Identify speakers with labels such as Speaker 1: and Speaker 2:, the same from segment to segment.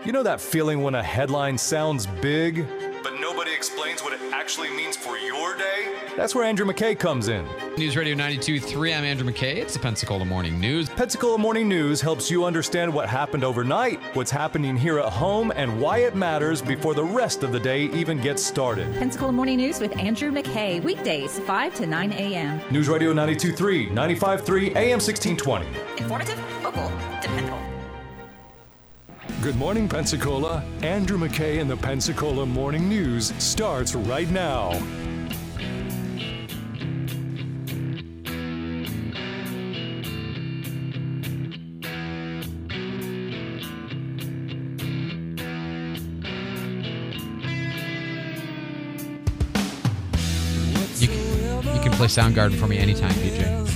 Speaker 1: You know that feeling when a headline sounds big, but nobody explains what it actually means for your day? That's where Andrew McKay comes in.
Speaker 2: News Radio 92.3, I'm Andrew McKay. It's the Pensacola Morning News.
Speaker 1: Pensacola Morning News helps you understand what happened overnight, what's happening here at home, and why it matters before the rest of the day even gets started.
Speaker 3: Pensacola Morning News with Andrew McKay, weekdays 5 to 9 a.m.
Speaker 1: News Radio 92.3, 95.3, AM 1620.
Speaker 3: Informative, local, dependable.
Speaker 1: Good morning, Pensacola. Andrew McKay and the Pensacola Morning News starts right now.
Speaker 2: You can play Soundgarden for me anytime, PJ.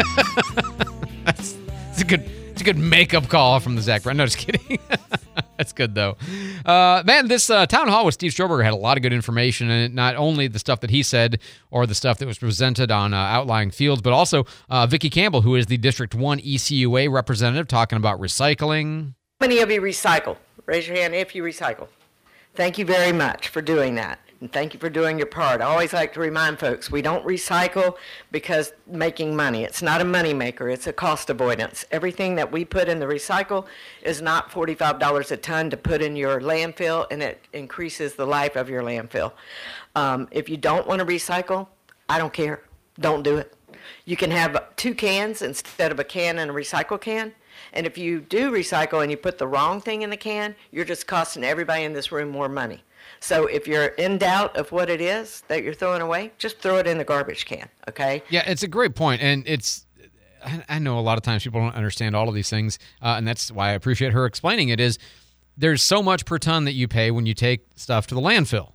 Speaker 2: It's a good makeup call from the Zach Brown. No, just kidding. That's good, though. Man, this town hall with Steve Stroberger had a lot of good information in it, not only the stuff that he said or the stuff that was presented on outlying fields, but also Vicki Campbell, who is the District 1 ECUA representative, talking about recycling.
Speaker 4: How many of you recycle? Raise your hand if you recycle. Thank you very much for doing that. And thank you for doing your part. I always like to remind folks, we don't recycle because making money. It's not a money maker. It's a cost avoidance. Everything that we put in the recycle is not $45 a ton to put in your landfill, and it increases the life of your landfill. If you don't want to recycle, I don't care. Don't do it. You can have 2 cans instead of a can and a recycle can. And if you do recycle and you put the wrong thing in the can, you're just costing everybody in this room more money. So if you're in doubt of what it is that you're throwing away, just throw it in the garbage can, okay?
Speaker 2: Yeah, it's a great point, and I know a lot of times people don't understand all of these things, and that's why I appreciate her explaining it, is there's so much per ton that you pay when you take stuff to the landfill.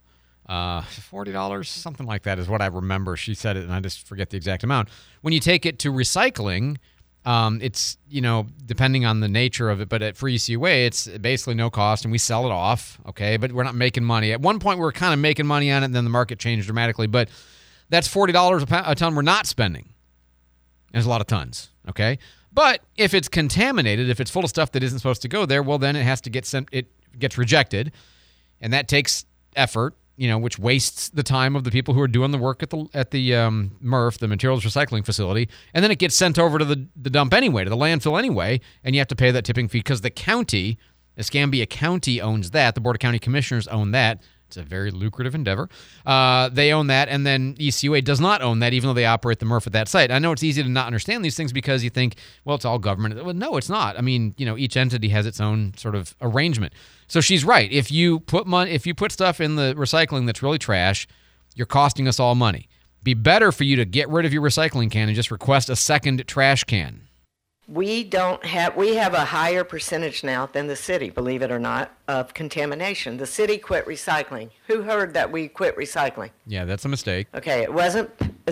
Speaker 2: $40, something like that is what I remember. She said it, and I just forget the exact amount. When you take it to recycling, it's, depending on the nature of it, but for ECUA, it's basically no cost, and we sell it off, okay? But we're not making money. At one point, we were kind of making money on it, and then the market changed dramatically, but that's $40 a ton we're not spending. There's a lot of tons, okay? But if it's contaminated, if it's full of stuff that isn't supposed to go there, well, then it has to get sent, it gets rejected, and that takes effort, which wastes the time of the people who are doing the work at the MRF, the Materials Recycling Facility, and then it gets sent over to the dump anyway, to the landfill anyway, and you have to pay that tipping fee because the county, Escambia County owns that. The Board of County Commissioners own that. It's a very lucrative endeavor. They own that, and then ECUA does not own that, even though they operate the MRF at that site. I know it's easy to not understand these things because you think, well, it's all government. Well, no, it's not. I mean, each entity has its own sort of arrangement. So she's right. If you put stuff in the recycling that's really trash, you're costing us all money. Be better for you to get rid of your recycling can and just request a second trash can.
Speaker 4: We have a higher percentage now than the city, believe it or not, of contamination. The city quit recycling. Who heard that we quit recycling?
Speaker 2: Yeah, that's a mistake.
Speaker 4: Okay, it wasn't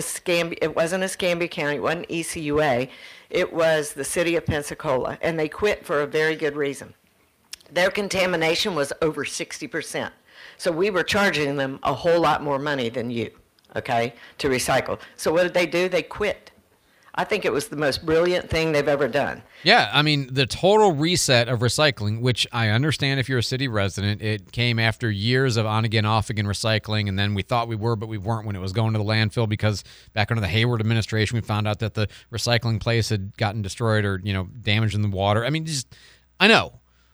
Speaker 4: Escambia County, it wasn't ECUA, it was the city of Pensacola, and they quit for a very good reason. Their contamination was over 60%. So we were charging them a whole lot more money than you, okay, to recycle. So what did they do? They quit. I think it was the most brilliant thing they've ever done.
Speaker 2: Yeah, I mean, the total reset of recycling, which I understand if you're a city resident, it came after years of on-again, off-again recycling, and then we thought we were, but we weren't when it was going to the landfill because back under the Hayward administration, we found out that the recycling place had gotten destroyed or, damaged in the water. I mean, I know.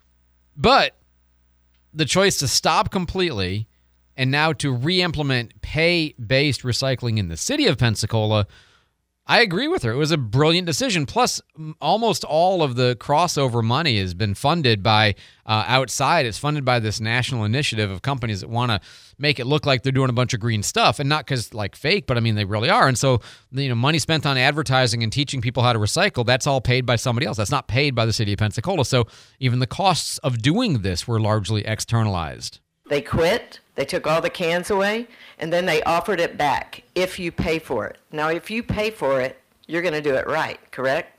Speaker 2: But the choice to stop completely and now to re-implement pay-based recycling in the city of Pensacola, I agree with her. It was a brilliant decision. Plus, almost all of the crossover money has been funded by outside. It's funded by this national initiative of companies that want to make it look like they're doing a bunch of green stuff, and not because fake, but I mean they really are. And so, money spent on advertising and teaching people how to recycle, that's all paid by somebody else. That's not paid by the city of Pensacola. So even the costs of doing this were largely externalized.
Speaker 4: They quit, they took all the cans away, and then they offered it back if you pay for it. Now, if you pay for it, you're going to do it right, correct?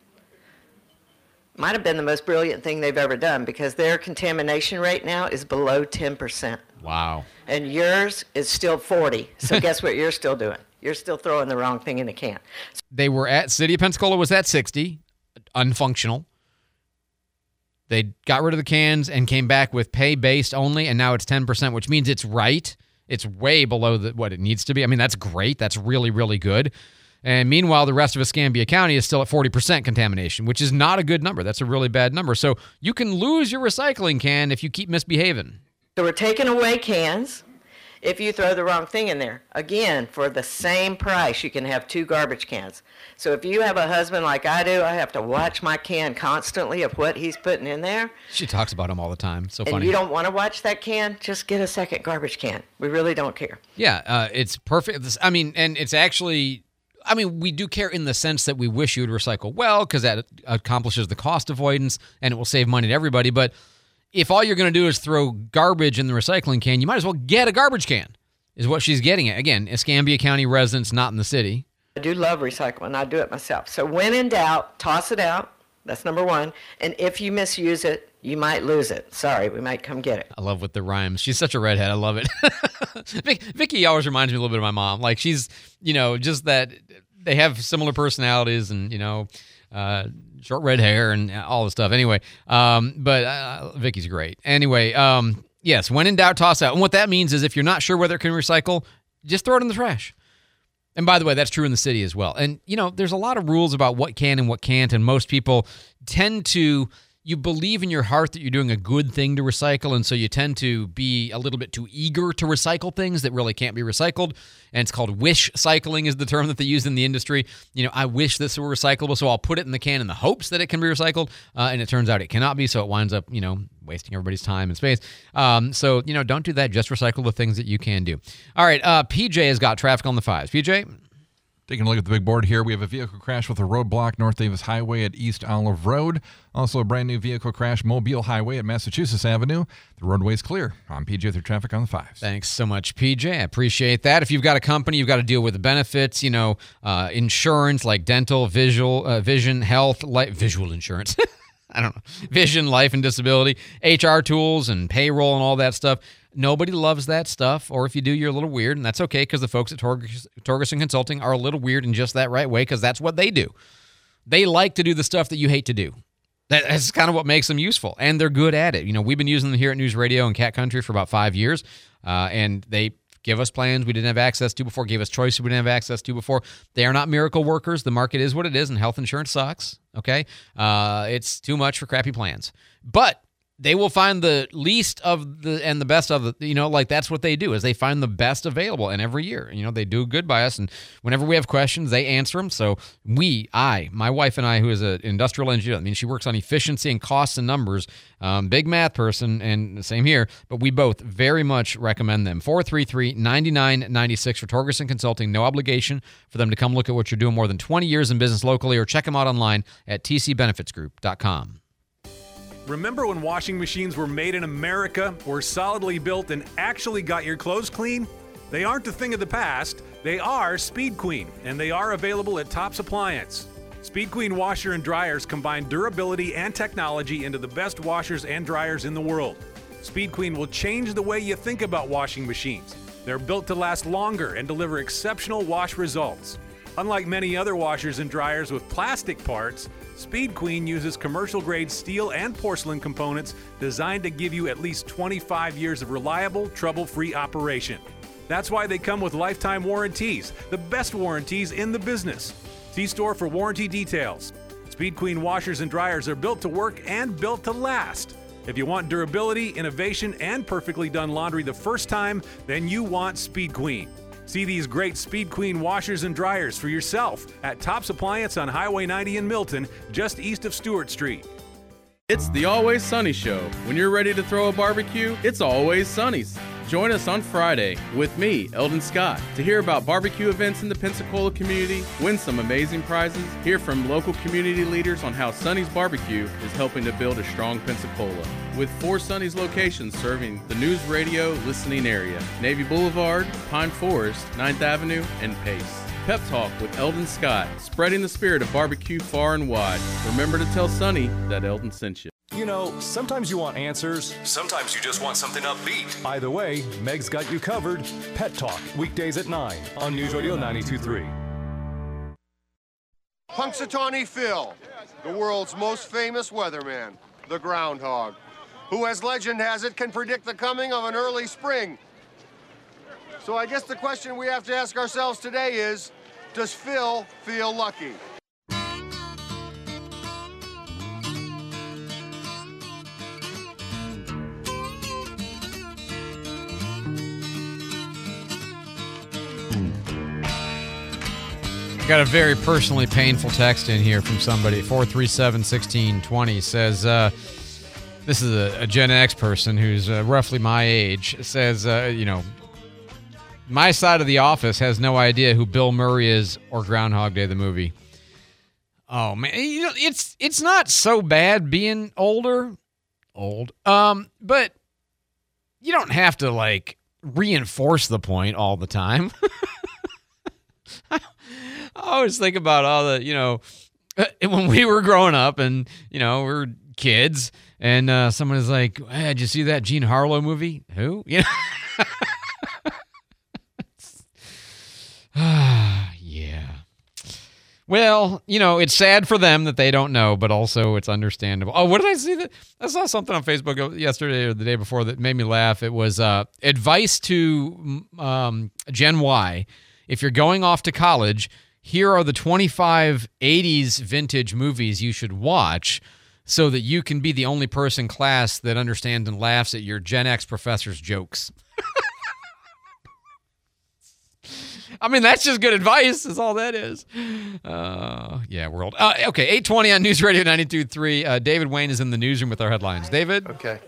Speaker 4: Might have been the most brilliant thing they've ever done because their contamination rate now is below 10%.
Speaker 2: Wow.
Speaker 4: And yours is still 40. So guess what you're still doing? You're still throwing the wrong thing in the can.
Speaker 2: They were at, City of Pensacola was at 60, unfunctional. They got rid of the cans and came back with pay-based only, and now it's 10%, which means it's right. It's way below what it needs to be. I mean, that's great. That's really, really good. And meanwhile, the rest of Escambia County is still at 40% contamination, which is not a good number. That's a really bad number. So you can lose your recycling can if you keep misbehaving.
Speaker 4: So we're taking away cans if you throw the wrong thing in there. Again, for the same price, you can have 2 garbage cans. So if you have a husband like I do, I have to watch my can constantly of what he's putting in there.
Speaker 2: She talks about them all the time. So funny.
Speaker 4: And you don't want to watch that can, just get a second garbage can. We really don't care.
Speaker 2: Yeah, it's perfect. I mean, and it's actually... I mean, we do care in the sense that we wish you would recycle well because that accomplishes the cost avoidance and it will save money to everybody. But if all you're going to do is throw garbage in the recycling can, you might as well get a garbage can, is what she's getting at. Again, Escambia County residents, not in the city.
Speaker 4: I do love recycling. I do it myself. So when in doubt, toss it out. That's number one. And if you misuse it, you might lose it. Sorry, we might come get it.
Speaker 2: I love with the rhymes. She's such a redhead. I love it. Vicky always reminds me a little bit of my mom. Like she's, just that they have similar personalities and, short red hair and all the stuff. Anyway, but Vicky's great. Anyway, yes, when in doubt, toss out. And what that means is if you're not sure whether it can recycle, just throw it in the trash. And by the way, that's true in the city as well. And, there's a lot of rules about what can and what can't, and most people tend to, you believe in your heart that you're doing a good thing to recycle, and so you tend to be a little bit too eager to recycle things that really can't be recycled, and it's called wish cycling is the term that they use in the industry. I wish this were recyclable, so I'll put it in the can in the hopes that it can be recycled, and it turns out it cannot be, so it winds up, wasting everybody's time and space. So, don't do that. Just recycle the things that you can do. All right, PJ has got traffic on the 5s. PJ?
Speaker 5: Taking a look at the big board here, we have a vehicle crash with a roadblock North Davis Highway at East Olive Road. Also a brand new vehicle crash Mobile Highway at Massachusetts Avenue. The roadway's clear. I'm PJ through traffic on the 5s.
Speaker 2: Thanks so much, PJ. I appreciate that. If you've got a company, you've got to deal with the benefits, insurance like dental, vision, health, visual insurance. I don't know, vision, life, and disability, HR tools, and payroll, and all that stuff. Nobody loves that stuff, or if you do, you're a little weird, and that's okay because the folks at Torgerson Consulting are a little weird in just that right way because that's what they do. They like to do the stuff that you hate to do. That's kind of what makes them useful, and they're good at it. We've been using them here at News Radio and Cat Country for about 5 years, and they give us plans we didn't have access to before, gave us choices we didn't have access to before. They are not miracle workers. The market is what it is, and health insurance sucks, okay? It's too much for crappy plans. But they will find the least of the and the best of the, that's what they do is they find the best available. And every year, they do good by us. And whenever we have questions, they answer them. So my wife and I, who is an industrial engineer, she works on efficiency and costs and numbers, big math person, and same here, but we both very much recommend them. 433-9996 for Torgerson Consulting. No obligation for them to come look at what you're doing, more than 20 years in business locally, or check them out online at tcbenefitsgroup.com.
Speaker 6: Remember when washing machines were made in America, were solidly built, and actually got your clothes clean? They aren't a thing of the past. They are Speed Queen, and they are available at Tops Appliance. Speed Queen washer and dryers combine durability and technology into the best washers and dryers in the world. Speed Queen will change the way you think about washing machines. They're built to last longer and deliver exceptional wash results. Unlike many other washers and dryers with plastic parts, Speed Queen uses commercial-grade steel and porcelain components designed to give you at least 25 years of reliable, trouble-free operation. That's why they come with lifetime warranties, the best warranties in the business. See store for warranty details. Speed Queen washers and dryers are built to work and built to last. If you want durability, innovation, and perfectly done laundry the first time, then you want Speed Queen. See these great Speed Queen washers and dryers for yourself at Tops Appliance on Highway 90 in Milton, just east of Stewart Street.
Speaker 7: It's the Always Sunny Show. When you're ready to throw a barbecue, it's Always Sunny's. Join us on Friday with me, Eldon Scott, to hear about barbecue events in the Pensacola community, win some amazing prizes, hear from local community leaders on how Sunny's Barbecue is helping to build a strong Pensacola. With 4 Sunny's locations serving the News Radio listening area, Navy Boulevard, Pine Forest, 9th Avenue, and Pace. Pep Talk with Eldon Scott, spreading the spirit of barbecue far and wide. Remember to tell Sunny that Eldon sent you.
Speaker 1: Sometimes you want answers. Sometimes you just want something upbeat. Either way, Meg's got you covered. Pet Talk, weekdays at 9 on News Radio 92.3.
Speaker 8: Punxsutawney Phil, the world's most famous weatherman. the groundhog, who, as legend has it, can predict the coming of an early spring. So I guess the question we have to ask ourselves today is, does Phil feel lucky?
Speaker 2: Got a very personally painful text in here from somebody. 437-1620 says, this is a Gen X person who's roughly my age. Says, my side of the office has no idea who Bill Murray is or Groundhog Day the movie. Oh man, it's not so bad being old, but you don't have to like reinforce the point all the time. I always think about all the, when we were growing up and, we were kids and someone is like, hey, did you see that Jean Harlow movie? Who? Yeah. Well, it's sad for them that they don't know, but also it's understandable. Oh, what did I see? I saw something on Facebook yesterday or the day before that made me laugh. It was advice to Gen Y. If you're going off to college, here are the 25 80s vintage movies you should watch so that you can be the only person in class that understands and laughs at your Gen X professor's jokes. I mean, that's just good advice is all that is. World. Okay, 820 on News Radio 92.3. David Wayne is in the newsroom with our headlines. David?
Speaker 8: Okay.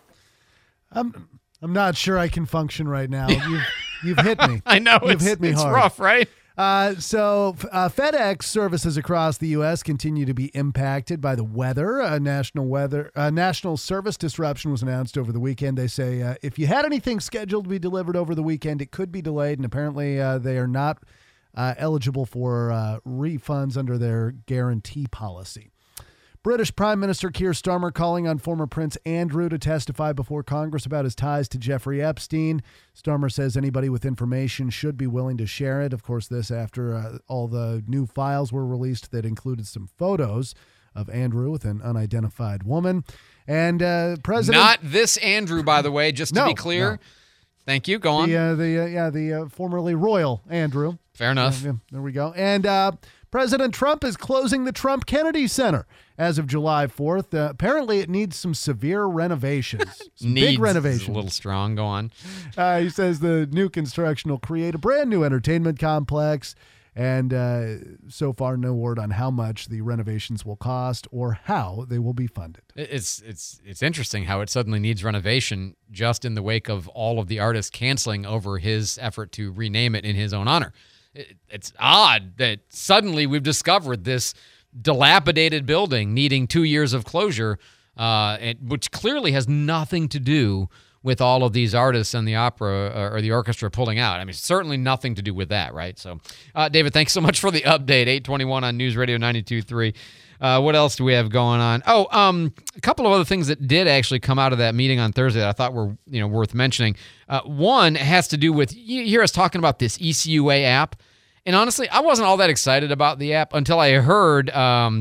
Speaker 9: I'm not sure I can function right now. You've hit me.
Speaker 2: I know.
Speaker 9: You've hit me
Speaker 2: it's
Speaker 9: hard.
Speaker 2: Rough, right?
Speaker 9: So FedEx services across the U.S. continue to be impacted by the weather. A national service disruption was announced over the weekend. They say if you had anything scheduled to be delivered over the weekend, it could be delayed, and apparently they are not eligible for refunds under their guarantee policy. British Prime Minister Keir Starmer calling on former Prince Andrew to testify before Congress about his ties to Jeffrey Epstein. Starmer says anybody with information should be willing to share it. Of course, this after all the new files were released that included some photos of Andrew with an unidentified woman. And President...
Speaker 2: Not this Andrew, by the way, just to be clear. No. Thank you. Go on.
Speaker 9: The formerly royal Andrew.
Speaker 2: Fair enough.
Speaker 9: There we go. And President Trump is closing the Trump Kennedy Center as of July 4th. Apparently, it needs some severe renovations. Big renovations.
Speaker 2: Is a little strong. Go on.
Speaker 9: He says the new construction will create a brand new entertainment complex. And so far, no word on how much the renovations will cost or how they will be funded.
Speaker 2: It's interesting how it suddenly needs renovation just in the wake of all of the artists canceling over his effort to rename it in his own honor. It's odd that suddenly we've discovered this dilapidated building needing 2 years of closure, which clearly has nothing to do with all of these artists and the opera or the orchestra pulling out. I mean, certainly nothing to do with that, right? So, David, thanks so much for the update. 821 on News Radio 92.3. What else do we have going on? A couple of other things that did actually come out of that meeting on Thursday that I thought were worth mentioning. One has to do with, you hear us talking about this ECUA app. And honestly, I wasn't all that excited about the app until I heard Hamid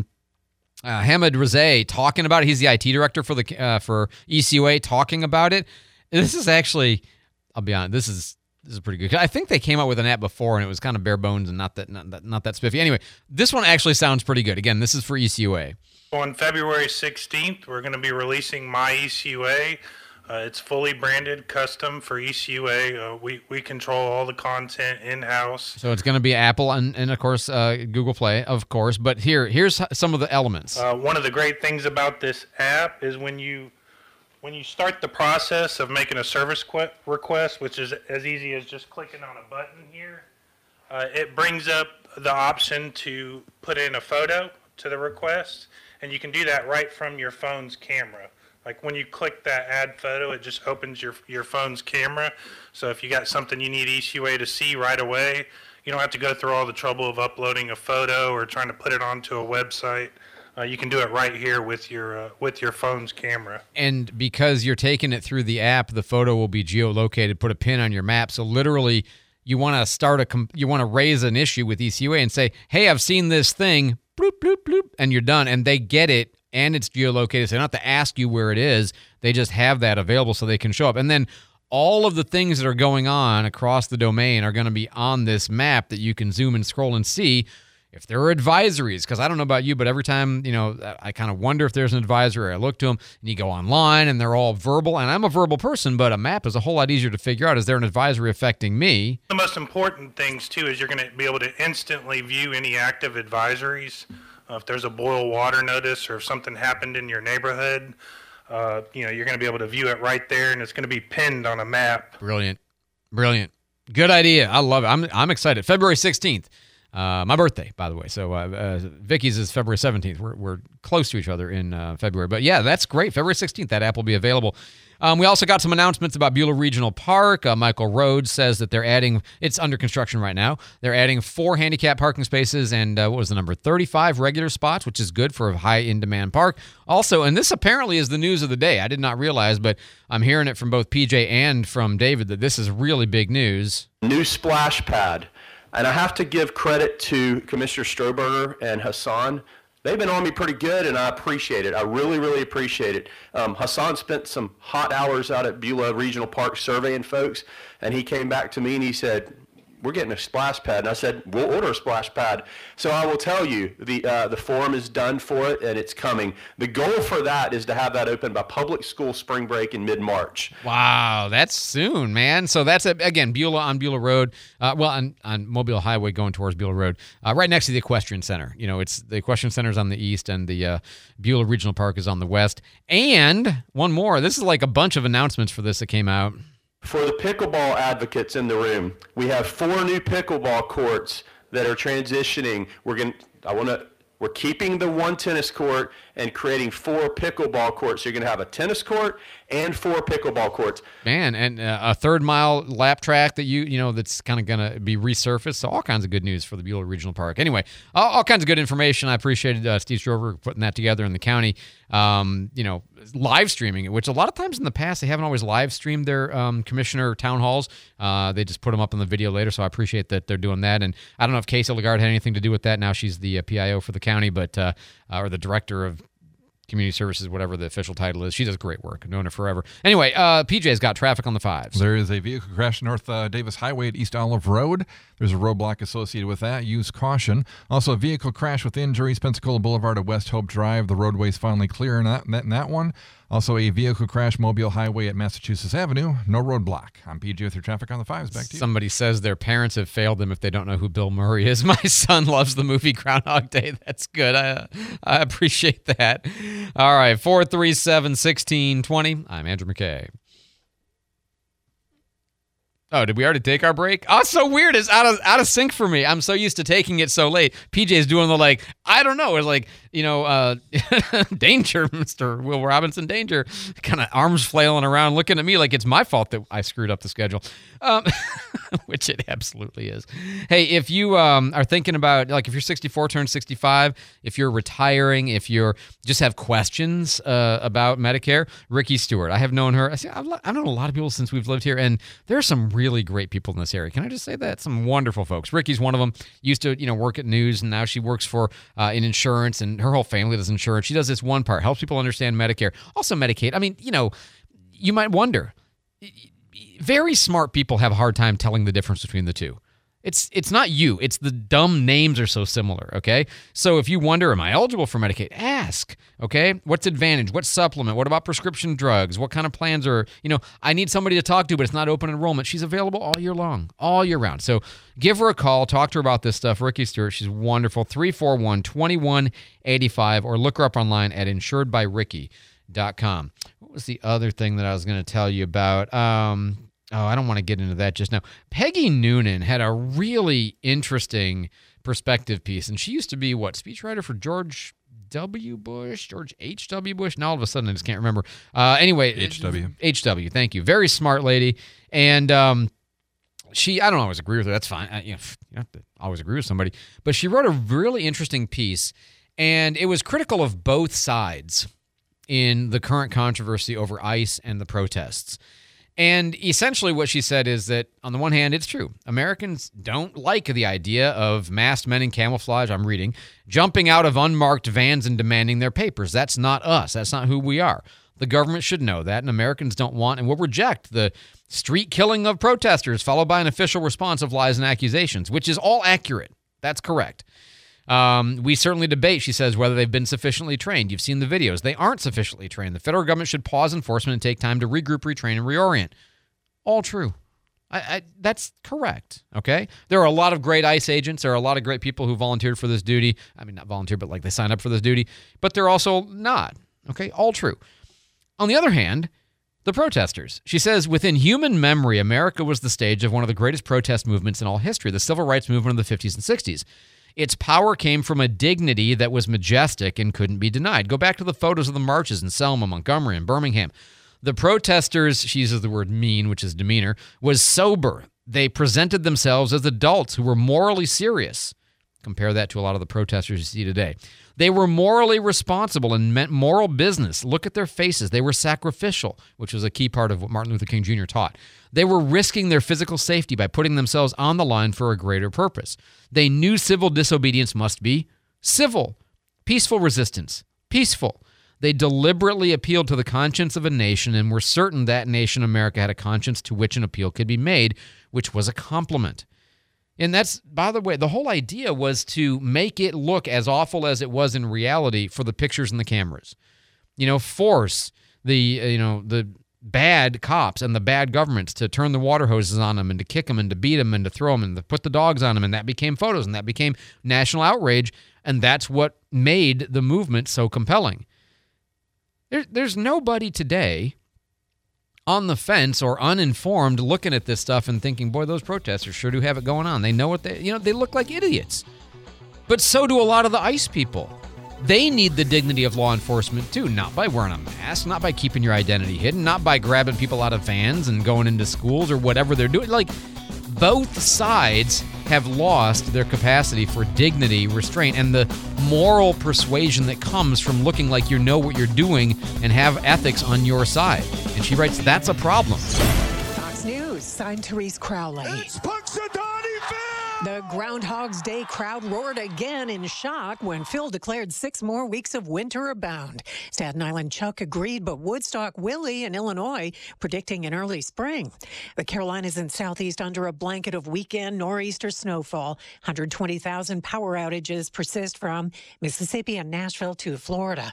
Speaker 2: Razay talking about it. He's the IT director for ECUA, talking about it. And this is actually, I'll be honest, this is pretty good. I think they came out with an app before, and it was kind of bare bones and not that spiffy. Anyway, this one actually sounds pretty good. Again, this is for ECUA.
Speaker 10: On February 16th, we're going to be releasing My ECUA. It's fully branded, custom for ECUA. We control all the content in-house.
Speaker 2: So it's going to be Apple and of course, Google Play, of course. But here's some of the elements.
Speaker 10: One of the great things about this app is when you start the process of making a service request, which is as easy as just clicking on a button here, it brings up the option to put in a photo to the request, and you can do that right from your phone's camera. Like when you click that add photo, it just opens your phone's camera. So if you got something you need ECUA to see right away, you don't have to go through all the trouble of uploading a photo or trying to put it onto a website. You can do it right here with your phone's camera.
Speaker 2: And because you're taking it through the app, the photo will be geolocated, put a pin on your map. So literally, you want to raise an issue with ECUA and say, "Hey, I've seen this thing," bloop bloop bloop, and you're done. And they get it and it's geolocated. So they don't have to ask you where it is. They just have that available so they can show up. And then all of the things that are going on across the domain are going to be on this map that you can zoom and scroll and see. If there are advisories, because I don't know about you, but every time, I kind of wonder if there's an advisory. I look to them, and you go online, and they're all verbal. And I'm a verbal person, but a map is a whole lot easier to figure out. Is there an advisory affecting me?
Speaker 10: The most important things, too, is you're going to be able to instantly view any active advisories. If there's a boil water notice or if something happened in your neighborhood, you're going to be able to view it right there, and it's going to be pinned on a map.
Speaker 2: Brilliant. Good idea. I love it. I'm excited. February 16th. My birthday, by the way. So Vicky's is February 17th. We're close to each other in February. But yeah, that's great. February 16th, that app will be available. We also got some announcements about Beulah Regional Park. Michael Rhodes says that they're adding, it's under construction right now. They're adding 4 handicap parking spaces and what was the number? 35 regular spots, which is good for a high in-demand park. Also, and this apparently is the news of the day. I did not realize, but I'm hearing it from both PJ and from David that this is really big news.
Speaker 11: New splash pad. And I have to give credit to Commissioner Strohberger and Hassan. They've been on me pretty good, and I appreciate it. I really, really appreciate it. Hassan spent some hot hours out at Beulah Regional Park surveying folks, and he came back to me and he said, we're getting a splash pad. And I said, we'll order a splash pad. So I will tell you, the form is done for it, and it's coming. The goal for that is to have that open by public school spring break in mid-March.
Speaker 2: Wow, that's soon, man. So that's, again, Beulah on Beulah Road, on Mobile Highway going towards Beulah Road, right next to the Equestrian Center. It's the Equestrian Center is on the east, and the Beulah Regional Park is on the west. And one more, this is like a bunch of announcements for this that came out.
Speaker 11: For the pickleball advocates in the room, we have 4 new pickleball courts that are transitioning. We're keeping the 1 tennis court and creating 4 pickleball courts. So you're going to have a tennis court and 4 pickleball courts.
Speaker 2: Man, and a 3rd-mile lap track that that's kind of going to be resurfaced. So all kinds of good news for the Beulah Regional Park. Anyway, all kinds of good information. I appreciated Steve Strover putting that together in the county. Live streaming it, which a lot of times in the past they haven't always live streamed their commissioner town halls. They just put them up on the video later, so I appreciate that they're doing that. And I don't know if Casey Lagarde had anything to do with that. Now she's the PIO for the county, but or the director of community services, whatever the official title is. She does great work. I've known her forever. Anyway, PJ's got traffic on the 5s.
Speaker 5: There is a vehicle crash north Davis Highway at East Olive Road. There's a roadblock associated with that. Use caution. Also, a vehicle crash with injuries, Pensacola Boulevard at West Hope Drive. The roadway's finally clear in that one. Also, a vehicle crash Mobile Highway at Massachusetts Avenue. No roadblock. I'm PJ with your traffic on the 5s. Back to you.
Speaker 2: Somebody says their parents have failed them if they don't know who Bill Murray is. My son loves the movie Groundhog Day. That's good. I appreciate that. All right, 437-1620. I'm Andrew McKay. Oh, did we already take our break? Oh, it's so weird. It's out of sync for me. I'm so used to taking it so late. PJ's doing the I don't know. It's like, danger, Mr. Will Robinson, danger. Kind of arms flailing around looking at me like it's my fault that I screwed up the schedule, which it absolutely is. Hey, if you are thinking about, if you're 64, turn 65, if you're retiring, if you're just have questions about Medicare, Ricky Stewart. I have known her. I've known a lot of people since we've lived here, and there are some really great people in this area. Can I just say that? Some wonderful folks. Ricky's one of them. Used to, work at news, and now she works for in insurance, and her whole family does insurance. She does this one part, helps people understand Medicare. Also Medicaid. I mean, you might wonder. Very smart people have a hard time telling the difference between the two. It's not you. It's the dumb names are so similar, okay? So if you wonder, am I eligible for Medicaid? Ask, okay? What's Advantage? What's Supplement? What about prescription drugs? What kind of plans are, I need somebody to talk to, but it's not open enrollment. She's available all year long, all year round. So give her a call. Talk to her about this stuff. Ricky Stewart, she's wonderful. 341-2185, or look her up online at insuredbyricky.com. What was the other thing that I was going to tell you about? I don't want to get into that just now. Peggy Noonan had a really interesting perspective piece, and she used to be, speechwriter for George H.W. Bush? Now all of a sudden I just can't remember. Anyway. H.W., thank you. Very smart lady. And I don't always agree with her. That's fine. You have to always agree with somebody. But she wrote a really interesting piece, and it was critical of both sides in the current controversy over ICE and the protests. And essentially what she said is that, on the one hand, it's true. Americans don't like the idea of masked men in camouflage, I'm reading, jumping out of unmarked vans and demanding their papers. That's not us. That's not who we are. The government should know that, and Americans don't want and will reject the street killing of protesters, followed by an official response of lies and accusations, which is all accurate. That's correct. We certainly debate, she says, whether they've been sufficiently trained. You've seen the videos. They aren't sufficiently trained. The federal government should pause enforcement and take time to regroup, retrain, and reorient. All true. That's correct, okay? There are a lot of great ICE agents. There are a lot of great people who volunteered for this duty. I mean, not volunteered, but like they signed up for this duty. But they're also not, okay? All true. On the other hand, the protesters. She says, within human memory, America was the stage of one of the greatest protest movements in all history, the civil rights movement of the 50s and 60s. Its power came from a dignity that was majestic and couldn't be denied. Go back to the photos of the marches in Selma, Montgomery, and Birmingham. The protesters, she uses the word mean, which is demeanor, was sober. They presented themselves as adults who were morally serious. Compare that to a lot of the protesters you see today. They were morally responsible and meant moral business. Look at their faces. They were sacrificial, which was a key part of what Martin Luther King Jr. taught. They were risking their physical safety by putting themselves on the line for a greater purpose. They knew civil disobedience must be civil. Peaceful resistance, peaceful. They deliberately appealed to the conscience of a nation and were certain that nation, America, had a conscience to which an appeal could be made, which was a compliment. And that's, by the way, the whole idea was to make it look as awful as it was in reality for the pictures and the cameras. Force the bad cops and the bad governments to turn the water hoses on them and to kick them and to beat them and to throw them and to put the dogs on them. And that became photos and that became national outrage. And that's what made the movement so compelling. There's nobody today on the fence or uninformed looking at this stuff and thinking, boy, those protesters sure do have it going on. They know what they look like idiots. But so do a lot of the ICE people. They need the dignity of law enforcement too, not by wearing a mask, not by keeping your identity hidden, not by grabbing people out of vans and going into schools or whatever they're doing. Like, both sides have lost their capacity for dignity, restraint, and the moral persuasion that comes from looking like you know what you're doing and have ethics on your side. And she writes, that's a problem.
Speaker 12: Fox News, I'm Therese Crowley.
Speaker 8: It's Punxsutawney Phil!
Speaker 12: The Groundhog's Day crowd roared again in shock when Phil declared 6 more weeks of winter abound. Staten Island Chuck agreed, but Woodstock Willie in Illinois predicting an early spring. The Carolinas and Southeast under a blanket of weekend nor'easter snowfall. 120,000 power outages persist from Mississippi and Nashville to Florida.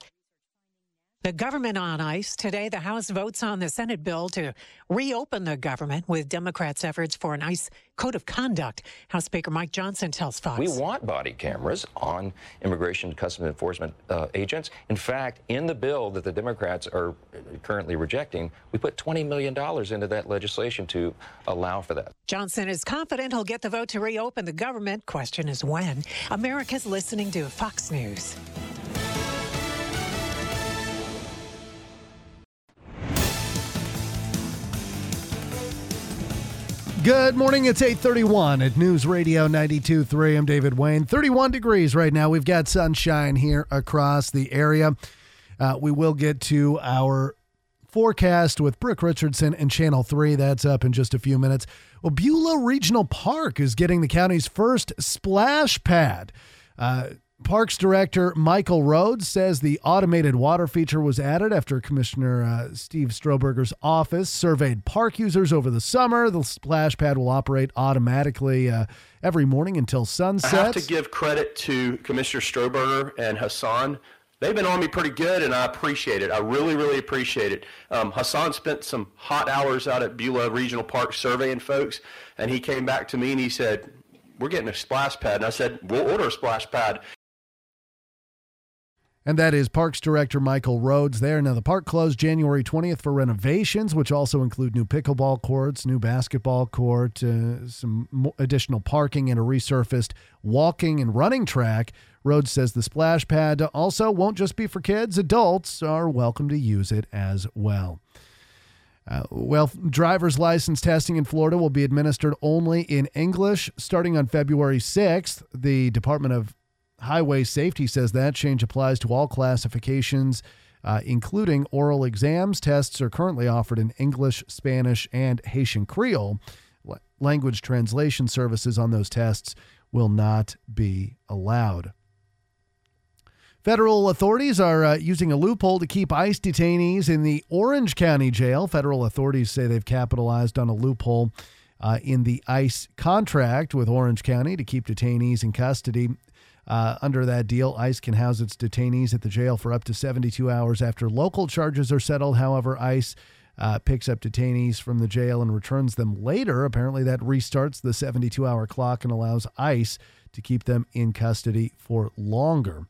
Speaker 12: The government on ice. Today, the House votes on the Senate bill to reopen the government with Democrats' efforts for an ICE code of conduct. House Speaker Mike Johnson tells Fox.
Speaker 13: We want body cameras on immigration and customs enforcement agents. In fact, in the bill that the Democrats are currently rejecting, we put $20 million into that legislation to allow for that.
Speaker 12: Johnson is confident he'll get the vote to reopen the government. Question is when. America's listening to Fox News.
Speaker 9: Good morning. It's 8:31 at News Radio 92.3. I'm David Wayne. 31 degrees right now. We've got sunshine here across the area. We will get to our forecast with Brooke Richardson and Channel 3. That's up in just a few minutes. Well, Beulah Regional Park is getting the county's first splash pad. Parks Director Michael Rhodes says the automated water feature was added after Commissioner Steve Stroberger's office surveyed park users over the summer. The splash pad will operate automatically every morning until sunset.
Speaker 11: I have to give credit to Commissioner Stroberger and Hassan. They've been on me pretty good, and I appreciate it. I really, really appreciate it. Hassan spent some hot hours out at Beulah Regional Park surveying folks, and he came back to me and he said, we're getting a splash pad. And I said, we'll order a splash pad.
Speaker 9: And that is Parks Director Michael Rhodes there. Now, the park closed January 20th for renovations, which also include new pickleball courts, new basketball court, some additional parking, and a resurfaced walking and running track. Rhodes says the splash pad also won't just be for kids. Adults are welcome to use it as well. Driver's license testing in Florida will be administered only in English starting on February 6th. The Department of Highway Safety says that change applies to all classifications including oral exams. Tests are currently offered in English, Spanish, and Haitian Creole. Language translation services on those tests will not be allowed. Federal authorities are using a loophole to keep ICE detainees in the Orange County Jail. Federal authorities say they've capitalized on a loophole in the ICE contract with Orange County to keep detainees in custody. Under that deal, ICE can house its detainees at the jail for up to 72 hours after local charges are settled. However, ICE picks up detainees from the jail and returns them later. Apparently, that restarts the 72-hour clock and allows ICE to keep them in custody for longer.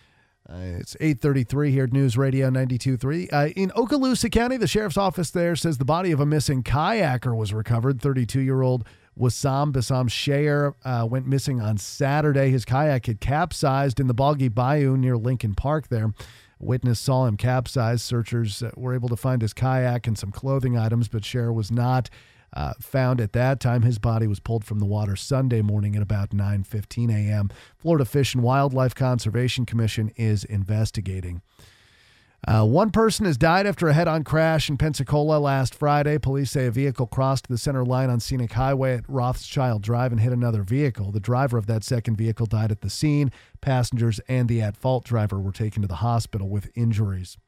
Speaker 9: It's 8:33 here at News Radio 92.3. In Okaloosa County, the sheriff's office there says the body of a missing kayaker was recovered. 32-year-old Bassam Shayer went missing on Saturday. His kayak had capsized in the Boggy Bayou near Lincoln Park there. A witness saw him capsize. Searchers were able to find his kayak and some clothing items, but Shayer was not found at that time. His body was pulled from the water Sunday morning at about 9:15 a.m. Florida Fish and Wildlife Conservation Commission is investigating. One person has died after a head-on crash in Pensacola last Friday. Police say a vehicle crossed the center line on Scenic Highway at Rothschild Drive and hit another vehicle. The driver of that second vehicle died at the scene. Passengers and the at-fault driver were taken to the hospital with injuries.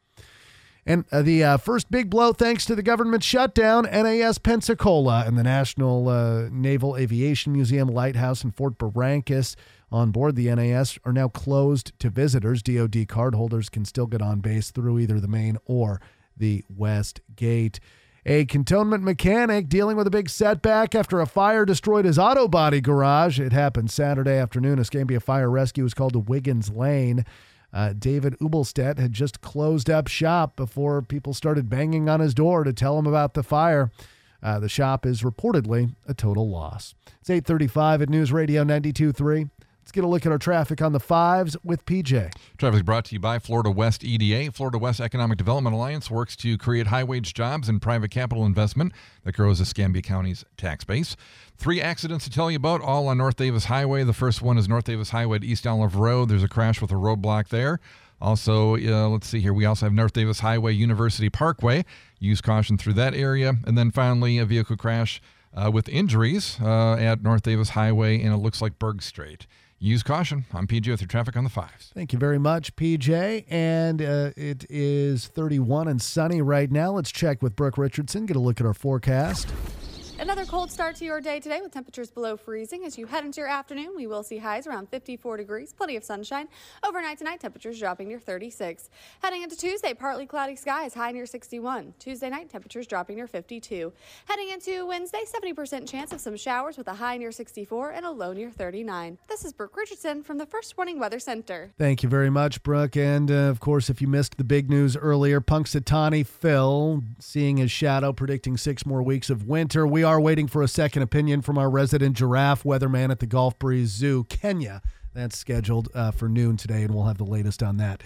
Speaker 9: And the first big blow, thanks to the government shutdown, NAS Pensacola and the National Naval Aviation Museum Lighthouse in Fort Barrancas on board the NAS are now closed to visitors. DoD cardholders can still get on base through either the main or the west gate. A cantonment mechanic dealing with a big setback after a fire destroyed his auto body garage. It happened Saturday afternoon. Escambia Fire Rescue was called to Wiggins Lane. David Ubelstedt had just closed up shop before people started banging on his door to tell him about the fire. The shop is reportedly a total loss. It's 8:35 at News Radio 92.3. Let's get a look at our traffic on the fives with PJ.
Speaker 5: Traffic is brought to you by Florida West EDA. Florida West Economic Development Alliance works to create high-wage jobs and private capital investment that grows Escambia County's tax base. 3 accidents to tell you about, all on North Davis Highway. The first one is North Davis Highway at East Olive Road. There's a crash with a roadblock there. Also, let's see here. We also have North Davis Highway, University Parkway. Use caution through that area. And then finally, a vehicle crash with injuries at North Davis Highway, and it looks like Berg Strait. Use caution. I'm PJ with your traffic on the fives.
Speaker 9: Thank you very much, PJ. And it is 31 and sunny right now. Let's check with Brooke Richardson, get a look at our forecast.
Speaker 14: Another cold start to your day today with temperatures below freezing. As you head into your afternoon, we will see highs around 54 degrees, plenty of sunshine. Overnight tonight, temperatures dropping near 36. Heading into Tuesday, partly cloudy skies, high near 61. Tuesday night, temperatures dropping near 52. Heading into Wednesday, 70% chance of some showers with a high near 64 and a low near 39. This is Brooke Richardson from the First Warning Weather Center.
Speaker 9: Thank you very much, Brooke. And, of course, if you missed the big news earlier, Punxsutawney Phil seeing his shadow, predicting 6 more weeks of winter. We are waiting for a second opinion from our resident giraffe weatherman at the Gulf Breeze Zoo, Kenya. That's scheduled for noon today, and we'll have the latest on that.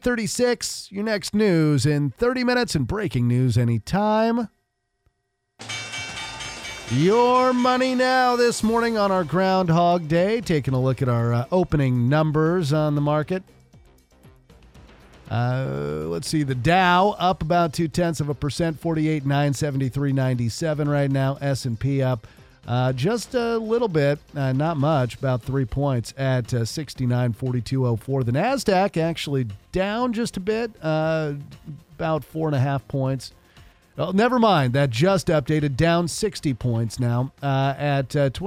Speaker 9: 8:36, your next news in 30 minutes and breaking news anytime. Your money now this morning on our Groundhog Day. Taking a look at our opening numbers on the market. Let's see, the Dow up about 0.2%, 48,973.97 right now. S&P up just a little bit, not much, about 3 points at 69,42.04. The NASDAQ actually down just a bit, about 4.5 points. Well, never mind, that just updated, down 60 points now at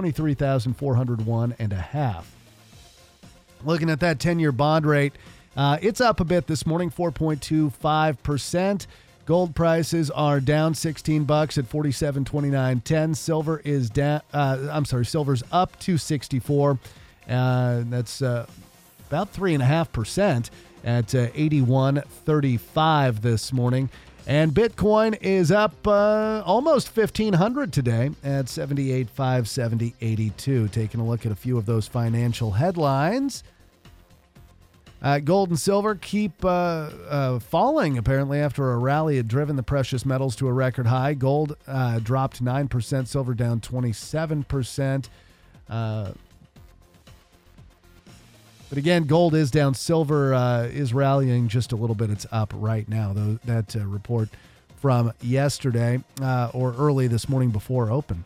Speaker 9: 23,401.5. Looking at that 10-year bond rate, it's up a bit this morning, 4.25%. Gold prices are down $16 at $47.29.10. Silver is down. Silver's up to $64. That's about 3.5% at $81.35 this morning. And Bitcoin is up almost $1,500 today at $78,570.82. Taking a look at a few of those financial headlines. Gold and silver keep falling, apparently, after a rally had driven the precious metals to a record high. Gold dropped 9%, silver down 27%. But again, gold is down. Silver is rallying just a little bit. It's up right now, though. That report from yesterday or early this morning before open.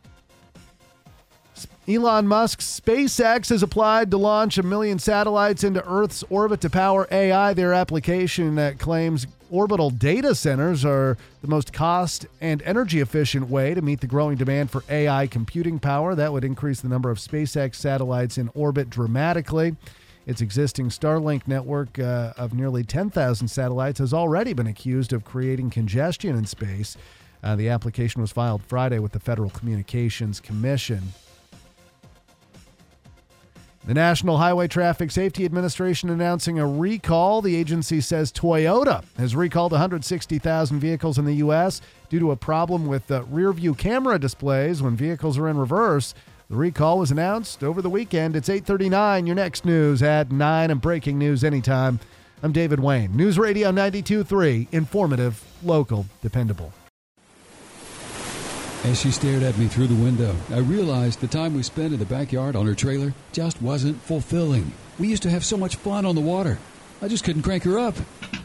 Speaker 9: Elon Musk's SpaceX has applied to launch 1 million satellites into Earth's orbit to power AI. Their application that claims orbital data centers are the most cost and energy efficient way to meet the growing demand for AI computing power. That would increase the number of SpaceX satellites in orbit dramatically. Its existing Starlink network of nearly 10,000 satellites has already been accused of creating congestion in space. The application was filed Friday with the Federal Communications Commission. The National Highway Traffic Safety Administration announcing a recall. The agency says Toyota has recalled 160,000 vehicles in the U.S. due to a problem with rear-view camera displays when vehicles are in reverse. The recall was announced over the weekend. It's 8:39. Your next news at 9 and breaking news anytime. I'm David Wayne. News Radio 92.3. Informative, local, dependable.
Speaker 15: As she stared at me through the window, I realized the time we spent in the backyard on her trailer just wasn't fulfilling. We used to have so much fun on the water. I just couldn't crank her up.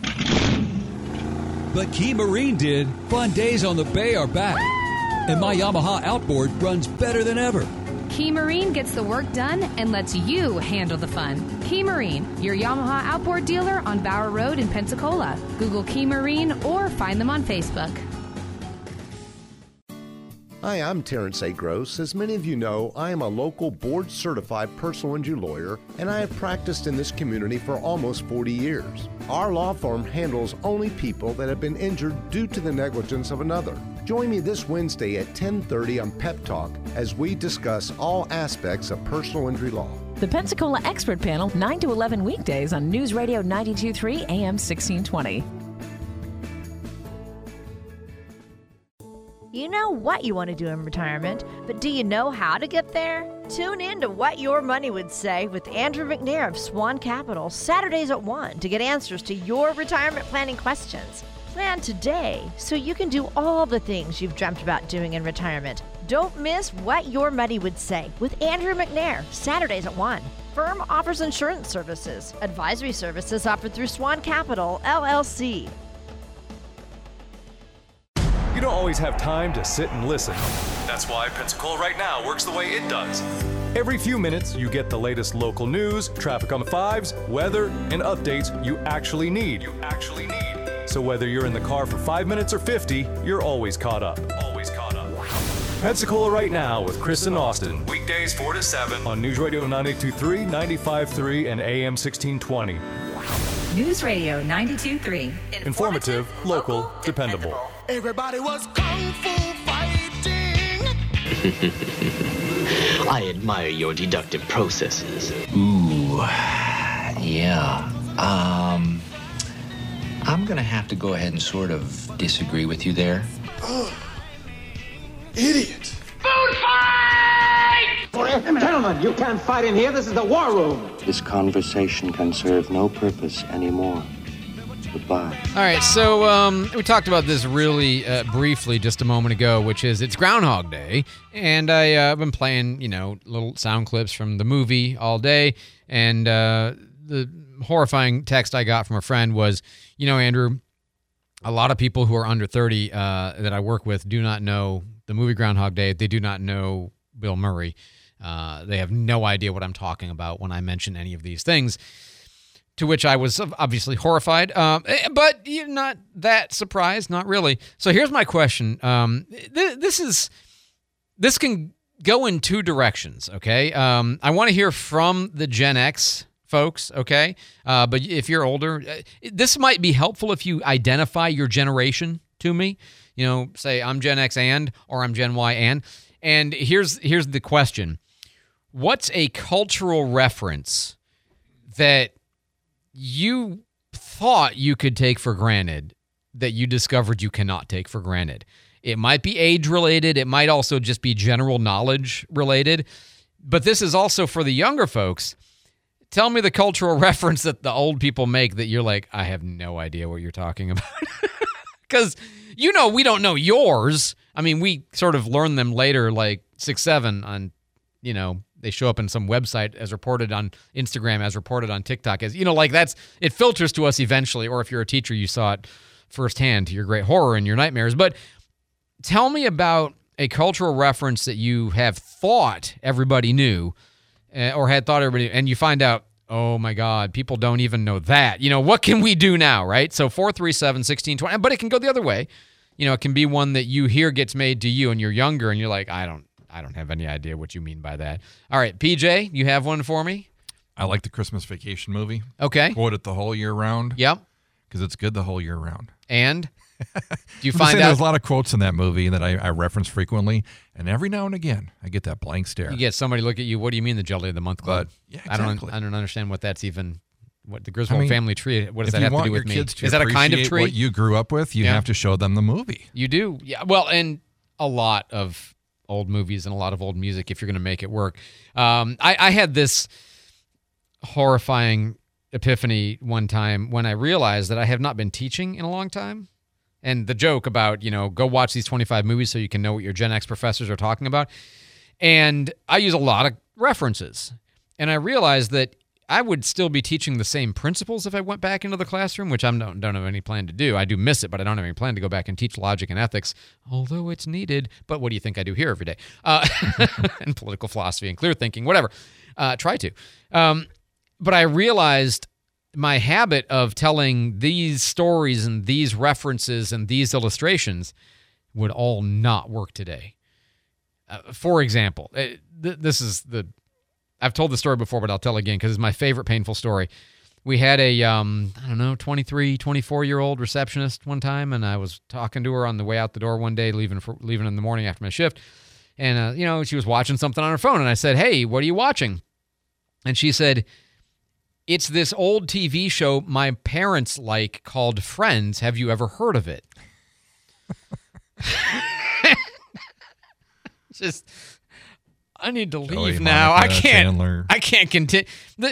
Speaker 15: But Key Marine did. Fun days on the bay are back. And my Yamaha outboard runs better than ever.
Speaker 16: Key Marine gets the work done and lets you handle the fun. Key Marine, your Yamaha outboard dealer on Bower Road in Pensacola. Google Key Marine or find them on Facebook.
Speaker 17: Hi, I'm Terrence A. Gross. As many of you know, I am a local board-certified personal injury lawyer, and I have practiced in this community for almost 40 years. Our law firm handles only people that have been injured due to the negligence of another. Join me this Wednesday at 10:30 on Pep Talk as we discuss all aspects of personal injury law.
Speaker 18: The Pensacola Expert Panel, 9 to 11 weekdays on News Radio 92.3 AM 1620.
Speaker 19: You know what you want to do in retirement, but do you know how to get there? Tune in to What Your Money Would Say with Andrew McNair of Swan Capital, Saturdays at 1 to get answers to your retirement planning questions. Plan today so you can do all the things you've dreamt about doing in retirement. Don't miss What Your Money Would Say with Andrew McNair, Saturdays at 1. Firm offers insurance services. Advisory services offered through Swan Capital, LLC.
Speaker 1: You don't always have time to sit and listen. That's why Pensacola Right Now works the way it does. Every few minutes, you get the latest local news, traffic on the fives, weather, and updates you actually need. So whether you're in the car for 5 minutes or 50, you're always caught up. Pensacola Right Now with Chris and Austin. Weekdays 4 to 7 on News Radio 92.3, 95.3, and AM 1620.
Speaker 3: News Radio 92.3.
Speaker 1: Informative, local, dependable.
Speaker 20: Everybody was kung fu fighting.
Speaker 21: I admire your deductive processes. Ooh, yeah. I'm gonna have to go ahead and sort of disagree with you there.
Speaker 20: Idiot.
Speaker 21: Food fight!
Speaker 22: Gentlemen, you can't fight in here. This is the war room.
Speaker 23: This conversation can serve no purpose anymore. Goodbye.
Speaker 2: All right, so we talked about this really briefly just a moment ago, which is it's Groundhog Day, and I've been playing, little sound clips from the movie all day, and the horrifying text I got from a friend was, Andrew, a lot of people who are under 30 that I work with do not know the movie Groundhog Day. They do not know Bill Murray. They have no idea what I'm talking about when I mention any of these things. To which I was obviously horrified, but not that surprised, not really. So here's my question. This can go in two directions, okay? I want to hear from the Gen X folks, okay? But if you're older, this might be helpful if you identify your generation to me. Say I'm Gen X or I'm Gen Y and. And here's the question. What's a cultural reference that you thought you could take for granted that you discovered you cannot take for granted? It might be age-related. It might also just be general knowledge-related. But this is also for the younger folks. Tell me the cultural reference that the old people make that you're like, I have no idea what you're talking about. Because, we don't know yours. I mean, we sort of learn them later, like 6, 7 on, they show up in some website as reported on Instagram, as reported on TikTok, as like it filters to us eventually. Or if you're a teacher, you saw it firsthand to your great horror and your nightmares. But tell me about a cultural reference that you have thought everybody knew, or had thought everybody, and you find out, oh my God, people don't even know that. What can we do now, right? So 437-1620, but it can go the other way. It can be one that you hear gets made to you and you're younger and you're like, I don't have any idea what you mean by that. All right, PJ, you have one for me?
Speaker 5: I like the Christmas Vacation movie.
Speaker 2: Okay.
Speaker 5: Quote it the whole year round.
Speaker 2: Yep.
Speaker 5: Because it's good the whole year round.
Speaker 2: And do you
Speaker 5: I'm
Speaker 2: find out
Speaker 5: there's a lot of quotes in that movie that I reference frequently, and every now and again I get that blank stare.
Speaker 2: you get somebody look at you, what do you mean the Jelly of the Month Club?
Speaker 5: Yeah, exactly.
Speaker 2: I don't understand what that's even. What the Griswold family tree? What does that have to do with me?
Speaker 5: If you want your kids to
Speaker 2: Is that a kind of
Speaker 5: appreciate
Speaker 2: tree?
Speaker 5: what you grew up with, you have to show them the movie.
Speaker 2: You do, yeah. Well, and a lot of old movies and a lot of old music if you're going to make it work. I had this horrifying epiphany one time when I realized that I have not been teaching in a long time. And the joke about, go watch these 25 movies so you can know what your Gen X professors are talking about. And I use a lot of references. And I realized that I would still be teaching the same principles if I went back into the classroom, which I don't have any plan to do. I do miss it, but I don't have any plan to go back and teach logic and ethics, although it's needed. But what do you think I do here every day? And political philosophy and clear thinking, whatever. Try to. But I realized my habit of telling these stories and these references and these illustrations would all not work today. For example, this is I've told the story before, but I'll tell again because it's my favorite painful story. We had a, 23, 24-year-old receptionist one time, and I was talking to her on the way out the door one day, leaving in the morning after my shift. And, she was watching something on her phone, and I said, hey, what are you watching? And she said, it's this old TV show my parents like called Friends. Have you ever heard of it? Just... I need to leave
Speaker 5: Joey,
Speaker 2: now.
Speaker 5: Monica,
Speaker 2: I can't.
Speaker 5: Chandler.
Speaker 2: I can't continue.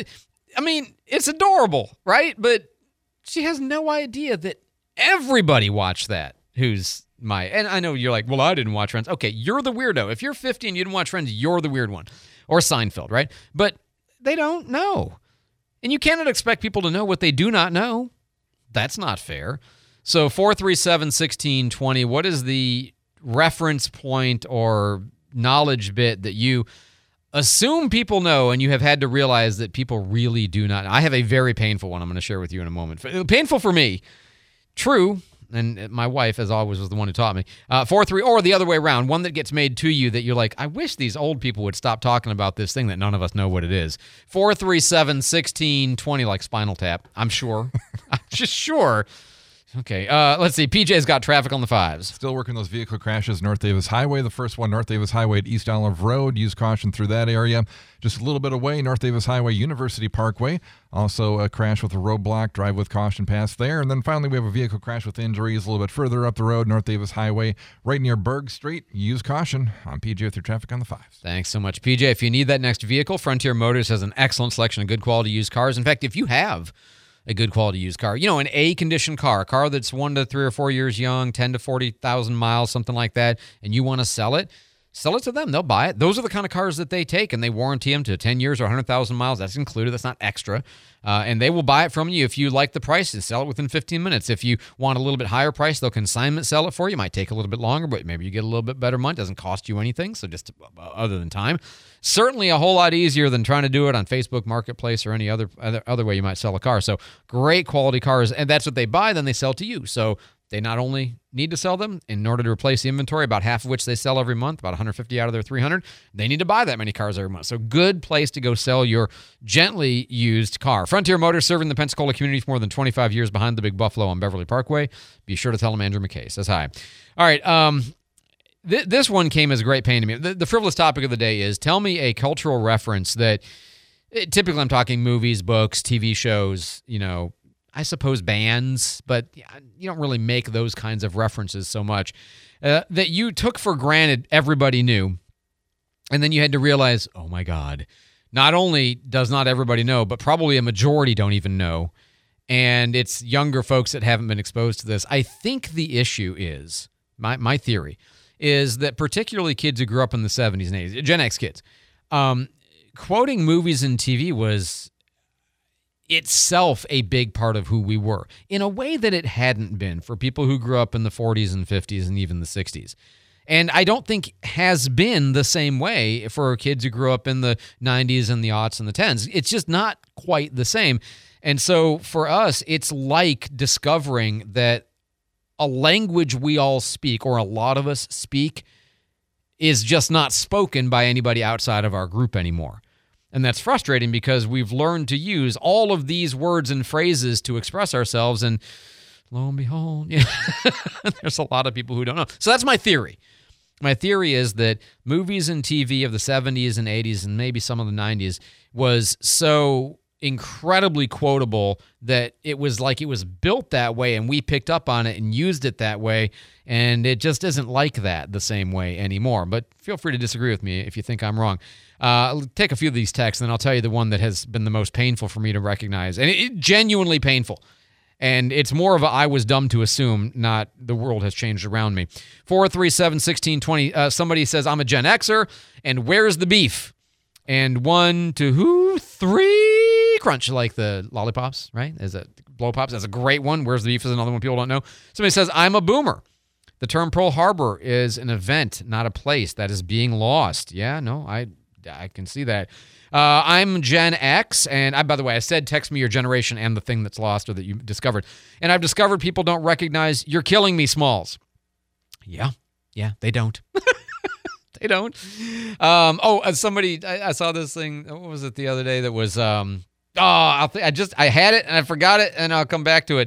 Speaker 2: It's adorable, right? But she has no idea that everybody watched that. And I know you're like, well, I didn't watch Friends. Okay, you're the weirdo. If you're 50 and you didn't watch Friends, you're the weird one. Or Seinfeld, right? But they don't know. And you cannot expect people to know what they do not know. That's not fair. So 437-1620, what is the reference point or knowledge bit that you assume people know and you have had to realize that people really do not? I have a very painful one I'm going to share with you in a moment. Painful for me. True. And my wife, as always, was the one who taught me. 4-3, or the other way around, one that gets made to you that you're like, I wish these old people would stop talking about this thing that none of us know what it is. 437-1620, like Spinal Tap. I'm sure. I'm just sure. Okay, let's see. PJ's got traffic on the fives.
Speaker 5: Still working those vehicle crashes, North Davis Highway. The first one, North Davis Highway at East Olive Road. Use caution through that area. Just a little bit away, North Davis Highway, University Parkway. Also a crash with a roadblock. Drive with caution past there. And then finally, we have a vehicle crash with injuries a little bit further up the road, North Davis Highway, right near Berg Street. Use caution. I'm PJ with your traffic on the fives.
Speaker 2: Thanks so much, PJ. If you need that next vehicle, Frontier Motors has an excellent selection of good quality used cars. In fact, if you have a good quality used car, an A-condition car, a car that's 1 to 3 or 4 years young, 10 to 40,000 miles, something like that, and you want to sell it to them. They'll buy it. Those are the kind of cars that they take, and they warranty them to 10 years or 100,000 miles. That's included. That's not extra. And they will buy it from you. If you like the price, and sell it within 15 minutes. If you want a little bit higher price, they'll consignment sell it for you. It might take a little bit longer, but maybe you get a little bit better money. It doesn't cost you anything, so just other than time. Certainly a whole lot easier than trying to do it on Facebook Marketplace or any other way you might sell a car. So great quality cars, and that's what they buy, then they sell to you. So they not only need to sell them in order to replace the inventory, about half of which they sell every month, about 150 out of their 300, they need to buy that many cars every month. So good place to go sell your gently used car. Frontier Motors, serving the Pensacola community for more than 25 years, behind the Big Buffalo on Beverly Parkway. Be sure to tell them Andrew McKay says hi. All right, this one came as a great pain to me. The frivolous topic of the day is, tell me a cultural reference that, typically I'm talking movies, books, TV shows, I suppose bands, but you don't really make those kinds of references so much, that you took for granted everybody knew, and then you had to realize, oh my God, not only does not everybody know, but probably a majority don't even know, and it's younger folks that haven't been exposed to this. I think the issue is, my theory, is that particularly kids who grew up in the 70s and 80s, Gen X kids, quoting movies and TV was itself a big part of who we were in a way that it hadn't been for people who grew up in the 40s and 50s and even the 60s. And I don't think has been the same way for kids who grew up in the 90s and the aughts and the 10s. It's just not quite the same. And so for us, it's like discovering that a language we all speak, or a lot of us speak, is just not spoken by anybody outside of our group anymore. And that's frustrating because we've learned to use all of these words and phrases to express ourselves, and lo and behold, there's a lot of people who don't know. So that's my theory. My theory is that movies and TV of the 70s and 80s and maybe some of the 90s was so incredibly quotable that it was like it was built that way, and we picked up on it and used it that way, and it just isn't like that the same way anymore. But feel free to disagree with me if you think I'm wrong. I'll take a few of these texts, and I'll tell you the one that has been the most painful for me to recognize, and it genuinely painful. And it's more of a I was dumb to assume, not the world has changed around me. 437-1620, somebody says, I'm a Gen Xer, and where's the beef? And 1, 2, 3, crunch, like the lollipops, right? As a blow pops, that's a great one. Where's the beef is another one people don't know. Somebody says, I'm a boomer. The term Pearl Harbor is an event, not a place that is being lost. Yeah, no, I can see that. I'm Gen X, and by the way, I said text me your generation and the thing that's lost or that you discovered. And I've discovered people don't recognize You're Killing Me, Smalls. Yeah, they don't. They don't. Somebody, I saw this thing, what was it the other day that was, I had it and I forgot it, and I'll come back to it.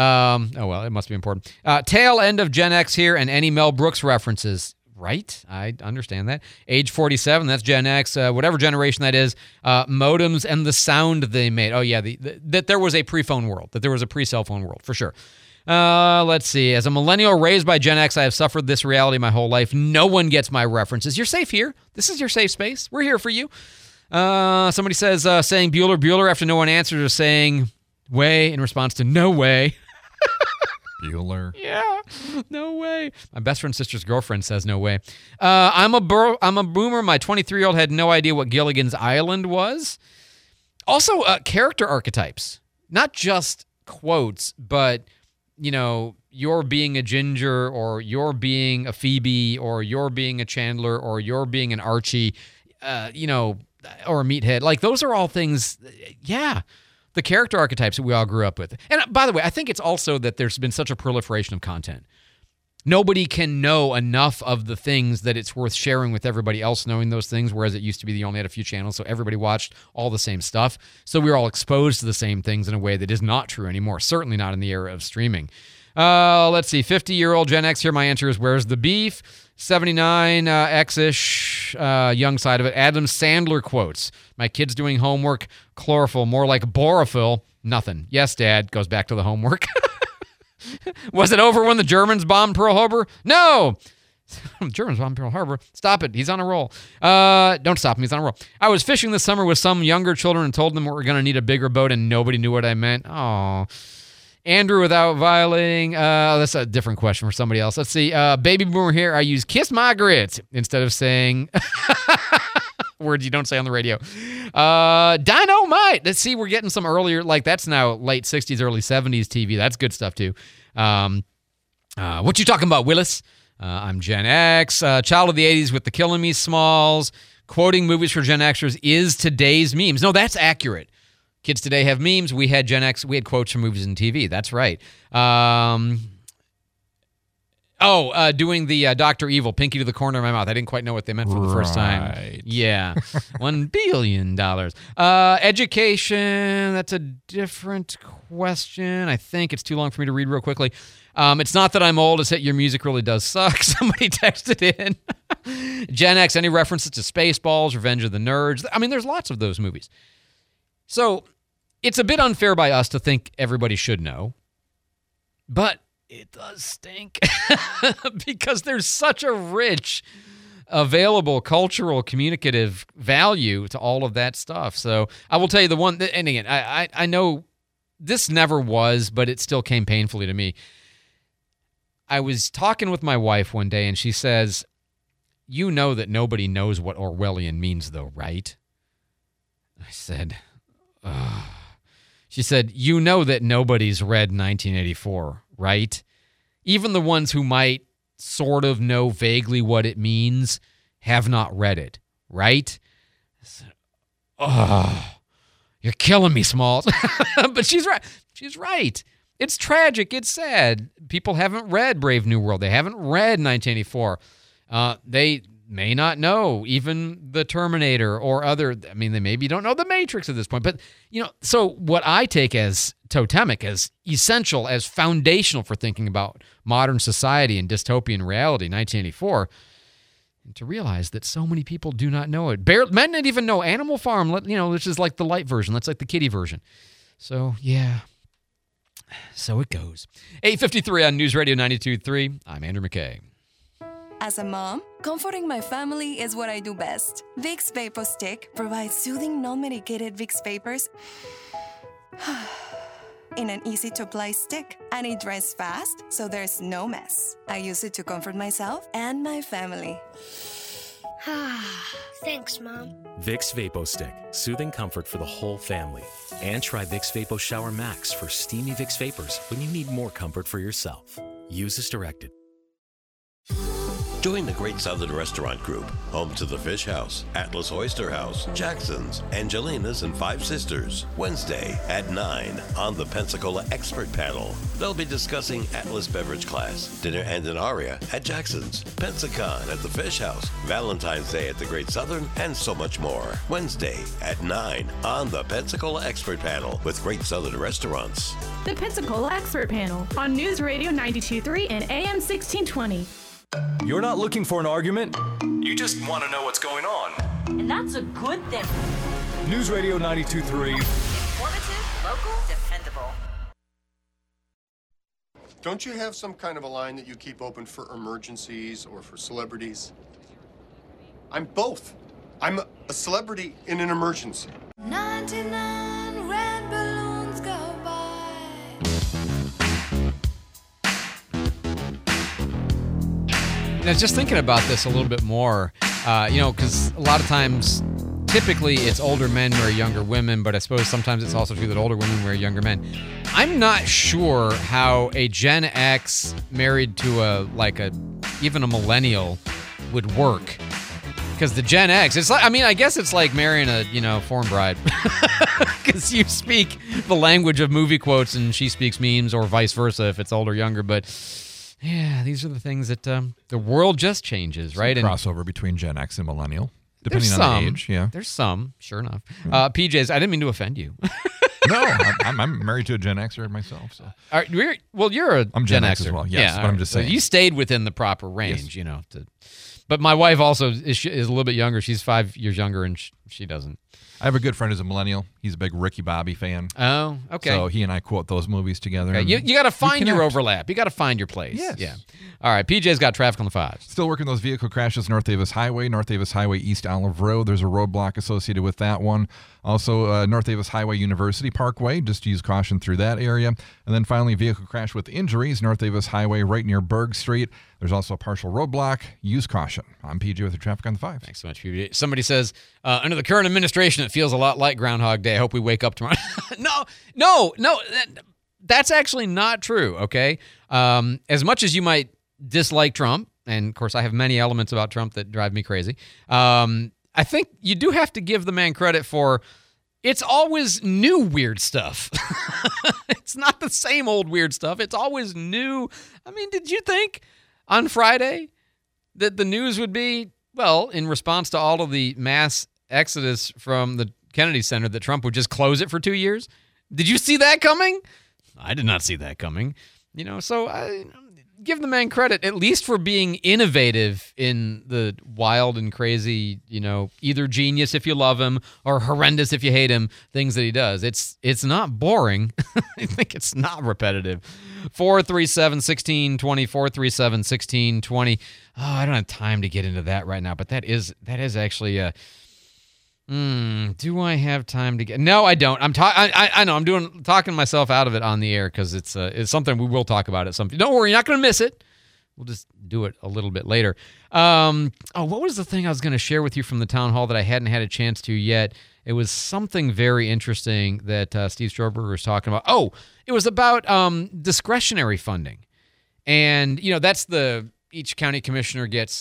Speaker 2: It must be important. Tail end of Gen X here, and any Mel Brooks references. Right, I understand that. Age 47, that's Gen X, whatever generation that is. Modems and the sound they made. Oh, yeah, that there was a pre-phone world, that there was a pre-cell phone world, for sure. Let's see. As a millennial raised by Gen X, I have suffered this reality my whole life. No one gets my references. You're safe here. This is your safe space. We're here for you. Somebody says, saying Bueller, Bueller after no one answers, or saying way in response to no way.
Speaker 5: Bueller.
Speaker 2: Yeah, no way. My best friend's sister's girlfriend says no way. I'm a boomer. My 23-year-old had no idea what Gilligan's Island was. Also, character archetypes. Not just quotes, but, you're being a Ginger, or you're being a Phoebe, or you're being a Chandler, or you're being an Archie, or a Meathead. Like, those are all things, the character archetypes that we all grew up with. And by the way, I think it's also that there's been such a proliferation of content. Nobody can know enough of the things that it's worth sharing with everybody else knowing those things, whereas it used to be that you only had a few channels, so everybody watched all the same stuff. So we were all exposed to the same things in a way that is not true anymore, certainly not in the era of streaming. Let's see, 50-year-old Gen X here. My answer is, where's the beef? 79, X-ish, young side of it. Adam Sandler quotes. My kid's doing homework. Chlorophyll, more like borophyll. Nothing. Yes, Dad. Goes back to the homework. Was it over when the Germans bombed Pearl Harbor? No. Germans bombed Pearl Harbor. Stop it. He's on a roll. Don't stop him. He's on a roll. I was fishing this summer with some younger children and told them we're going to need a bigger boat, and nobody knew what I meant. Oh. Andrew, without violating, that's a different question for somebody else. Let's see. Baby boomer here. I use kiss my grits instead of saying words you don't say on the radio. Dynamite. Let's see. We're getting some earlier, like that's now late 60s, early 70s TV. That's good stuff too. What you talking about, Willis? I'm Gen X. Child of the 80s with the Killing Me Smalls. Quoting movies for Gen Xers is today's memes. No, that's accurate. Kids today have memes. We had Gen X. We had quotes from movies and TV. That's right. Doing the Dr. Evil, pinky to the corner of my mouth. I didn't quite know what they meant for the first time. Yeah. $1 billion. Education, that's a different question. I think it's too long for me to read real quickly. It's not that I'm old. It's that your music really does suck. Somebody texted in. Gen X, any references to Spaceballs, Revenge of the Nerds? I mean, there's lots of those movies. So it's a bit unfair by us to think everybody should know, but it does stink because there's such a rich, available cultural, communicative value to all of that stuff. So I will tell you the one, and again, I know this never was, but it still came painfully to me. I was talking with my wife one day, and she says, you know that nobody knows what Orwellian means, though, right? I said, ugh. She said, you know that nobody's read 1984, right? Even the ones who might sort of know vaguely what it means have not read it, right? I said, oh, you're killing me, Smalls. But she's right. She's right. It's tragic. It's sad. People haven't read Brave New World. They haven't read 1984. They may not know even the Terminator or other. I mean, they maybe don't know the Matrix at this point. But, so what I take as totemic, as essential, as foundational for thinking about modern society and dystopian reality, 1984, and to realize that so many people do not know it. Men didn't even know Animal Farm, which is like the light version. That's like the kiddie version. So, yeah. So it goes. 8:53 on News Radio 92.3. I'm Andrew McKay.
Speaker 4: As a mom, comforting my family is what I do best. Vicks Vapor Stick provides soothing, non-medicated Vicks vapors in an easy-to-apply stick, and it dries fast, so there's no mess. I use it to comfort myself and my family.
Speaker 6: Thanks, Mom.
Speaker 7: Vicks Vapo Stick, soothing comfort for the whole family. And try Vicks Vapo Shower Max for steamy Vicks vapors when you need more comfort for yourself. Use as directed.
Speaker 24: Join the Great Southern Restaurant Group, home to the Fish House, Atlas Oyster House, Jackson's, Angelina's, and Five Sisters, Wednesday at 9 on the Pensacola Expert Panel. They'll be discussing Atlas Beverage Class, dinner and an aria at Jackson's, Pensacon at the Fish House, Valentine's Day at the Great Southern, and so much more. Wednesday at 9 on the Pensacola Expert Panel with Great Southern Restaurants.
Speaker 25: The Pensacola Expert Panel on News Radio 92.3 and AM 1620.
Speaker 1: You're not looking for an argument. You just want to know what's going on.
Speaker 26: And that's a good thing.
Speaker 1: News Radio 92.3.
Speaker 26: Informative, local, dependable.
Speaker 8: Don't you have some kind of a line that you keep open for emergencies or for celebrities? I'm both. I'm a celebrity in an emergency.
Speaker 20: 99 red balloons go by.
Speaker 2: Now, just thinking about this a little bit more, because a lot of times, typically it's older men marry younger women, but I suppose sometimes it's also true that older women marry younger men. I'm not sure how a Gen X married to even a millennial would work. Because the Gen X, it's like, I guess it's like marrying a, foreign bride. Because you speak the language of movie quotes and she speaks memes, or vice versa if it's older or younger, but... yeah, these are the things that the world just changes, right?
Speaker 5: Crossover between Gen X and Millennial, depending on the age. Yeah,
Speaker 2: there's some, sure enough. PJs, I didn't mean to offend you.
Speaker 5: No, I'm married to a Gen Xer myself. So,
Speaker 2: you're a
Speaker 5: I'm Gen X as well. Yes,
Speaker 2: yeah,
Speaker 5: but I'm just saying
Speaker 2: you stayed within the proper range, But my wife also is a little bit younger. She's 5 years younger, and she doesn't.
Speaker 5: I have a good friend who's a millennial. He's a big Ricky Bobby fan.
Speaker 2: Oh, okay.
Speaker 5: So he and I quote those movies together.
Speaker 2: Okay. You got to find your overlap. You got to find your place.
Speaker 5: Yes.
Speaker 2: Yeah. All right. PJ's got traffic on the 5s.
Speaker 5: Still working those vehicle crashes North Davis Highway, East Olive Road. There's a roadblock associated with that one. Also, North Davis Highway, University Parkway. Just use caution through that area. And then finally, vehicle crash with injuries, North Davis Highway right near Berg Street. There's also a partial roadblock. Use caution. I'm PJ with the traffic on the 5.
Speaker 2: Thanks so much, PJ. Somebody says, under the current administration, it feels a lot like Groundhog Day. I hope we wake up tomorrow. No. That's actually not true, okay? As much as you might dislike Trump, and of course I have many elements about Trump that drive me crazy, I think you do have to give the man credit for it's always new weird stuff. It's not the same old weird stuff. It's always new. Did you think on Friday that the news would be, well, in response to all of the mass exodus from the Kennedy Center, that Trump would just close it for 2 years? Did you see that coming? I did not see that coming. So I give the man credit at least for being innovative in the wild and crazy, either genius if you love him or horrendous if you hate him, things that he does. It's not boring. I think it's not repetitive. 437-1620, 437-1620. Oh, I don't have time to get into that right now, but that is actually a... do I have time to get? No, I don't. I know. I'm talking myself out of it on the air because it's something we will talk about at some. Don't worry, you're not going to miss it. we'll just do it a little bit later. What was the thing I was going to share with you from the town hall that I hadn't had a chance to yet? It was something very interesting that Steve Stroberger was talking about. Oh, it was about discretionary funding. And, that's each county commissioner gets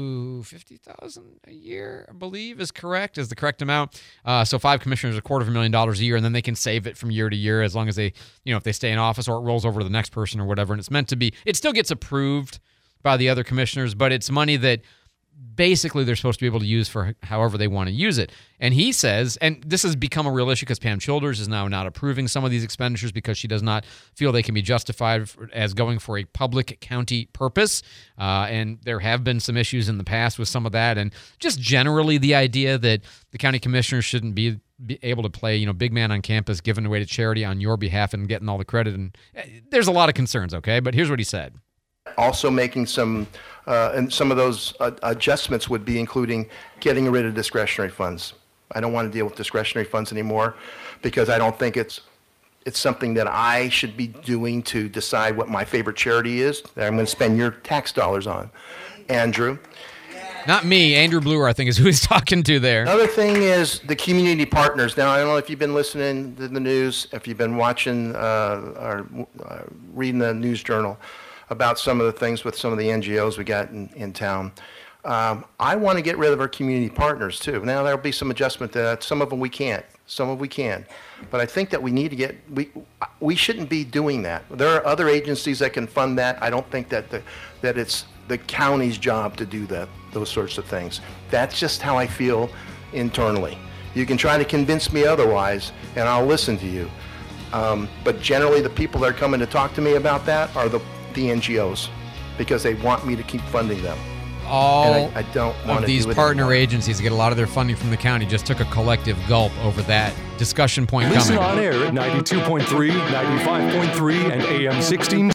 Speaker 2: $50,000 a year, I believe is the correct amount. So 5 commissioners, $250,000 a year, and then they can save it from year to year as long as they, if they stay in office or it rolls over to the next person or whatever. And it's meant to be, it still gets approved by the other commissioners, but it's money that basically they're supposed to be able to use for however they want to use it. And he says, and this has become a real issue because Pam Childers is now not approving some of these expenditures because she does not feel they can be justified as going for a public county purpose. And there have been some issues in the past with some of that. And just generally the idea that the county commissioners shouldn't be able to play, big man on campus, giving away to charity on your behalf and getting all the credit. And there's a lot of concerns, okay? But here's what he said.
Speaker 6: Also making some, and some of those adjustments would be including getting rid of discretionary funds. I don't want to deal with discretionary funds anymore because I don't think it's something that I should be doing to decide what my favorite charity is that I'm going to spend your tax dollars on. Andrew?
Speaker 2: Not me. Andrew Bluer, I think, is who he's talking to there.
Speaker 6: Another thing is the community partners. Now, I don't know if you've been listening to the news, if you've been watching or reading the news journal about some of the things with some of the NGOs we got in town. I want to get rid of our community partners too. Now there'll be some adjustment to that. Some of them we can't. Some of them we can. But I think that we need to we shouldn't be doing that. There are other agencies that can fund that. I don't think that that it's the county's job to do those sorts of things. That's just how I feel internally. You can try to convince me otherwise, and I'll listen to you. But generally, the people that are coming to talk to me about that are the NGOs, because they want me to keep funding them.
Speaker 2: All
Speaker 6: I don't want
Speaker 2: of
Speaker 6: to
Speaker 2: these
Speaker 6: do it
Speaker 2: partner
Speaker 6: anymore.
Speaker 2: agencies get a lot of their funding from the county just took a collective gulp over that discussion point
Speaker 1: Listen
Speaker 2: coming.
Speaker 1: on air at 92.3, 95.3, and AM 16.